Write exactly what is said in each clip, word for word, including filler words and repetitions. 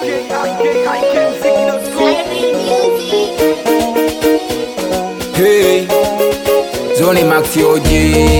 Hey, Zoni Maxi O G.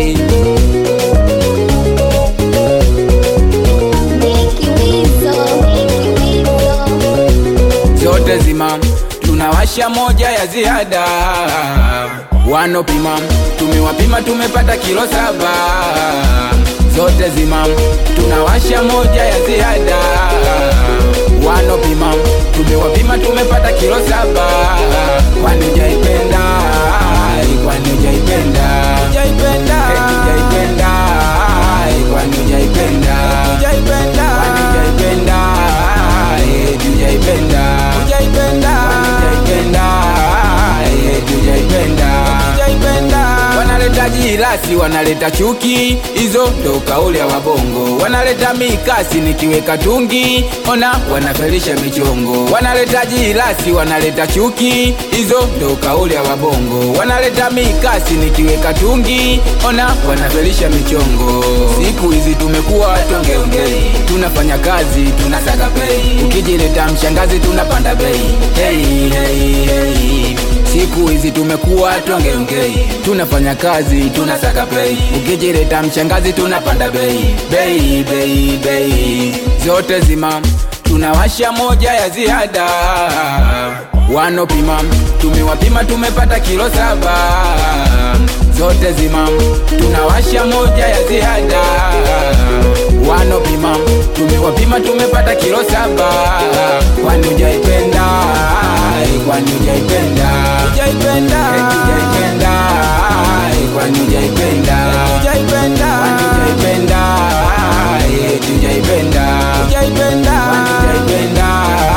Zote zima tunawasha moja ya ziada, wanopima tumewapima tumepata kilo saba. Zote zima tunawasha moja ya ziada, wanopima tumewapima tumepata kilo saba. Kwani hujaipenda, kwani hujaipenda, hujaipenda, hujaipenda, kwani hujaipenda, hujaipenda, kwani hujaipenda, hujaipenda, hujaipenda, hujaipenda, hujaipenda, hujaipenda. Wanaleta jilasi, wanaleta chuki, hizo ndo kauli ya wabongo. Wanaleta mikasi nikiweka tungi, ona wanafelisha michongo. Wanaleta jilasi, wanaleta chuki, hizo ndo kauli ya wabongo. Wanaleta mikasi nikiweka tungi, ona wanafelisha michongo. Siku hizi tumekuwa tongeongei, tunafanya kazi tunasaka pay. Ukijileta mshangazi tunapanda bei. Hey, hey, hey. Siku hizi tumekuwa tongeongei, tunafanya kazi tunasaka pay. Ukijileta mshangazi tunapanda bei. Bei, bei, bei. Zote zima tunawasha moja ya ziada, wanopima tumewapima tumepata kilo saba. Zote zima tunawasha moja ya ziada, wanopima tumewapima tumepata kilo saba. Kwani hujaipenda, kwani hujaipenda, hujaipenda, hujaipenda, kwani hujaipenda, hujaipenda, kwani hujaipenda, hujaipenda, hujaipenda, hujaipenda,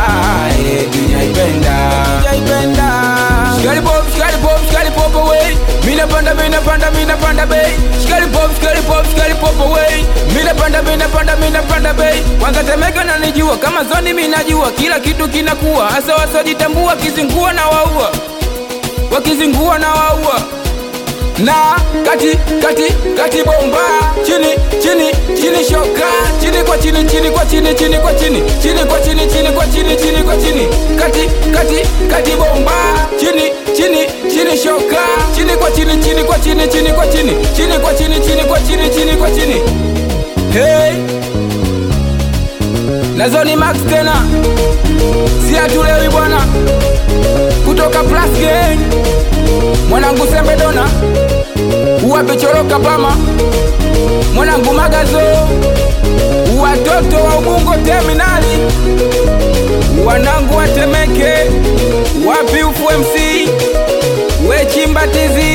hujaipenda. Shikali pop, shikali pop, shikali pop away. Mina panda, mina panda, mina panda bay. Shikali pop, shikali pop, shikali pop away. Mina panda, mina panda, mina panda bay. Kwanza Temeke na nijua, kama Zoni minajua, kila kitu kinakuwa. Asa wasojitambua, kizingua na waua, wakizingua na waua. Na kati, kati, kati bomba. Chini, chini, chini shoka. Chini kwa chini, chini kwa chini, chini kwa chini. Chini kwa chini, chini kwa chini, chini kwa chini. Kati, kati, kati bomba. Chini, chini, chini shoka. Chini kwa chini, chini kwa chini, chini kwa chini. Chini kwa chini, chini kwa chini, chini kwa chini. Hey, na Zoni Max tena, si hatulewi bwana. Kutoka Plus Gang, mwanangu Sembe Dona, uwape choroka pama, mwanangu Magazo, watoto wa Ubungo Terminali, wanangu wa Temeke, wapi Ufu M C, we Chimba Tizi.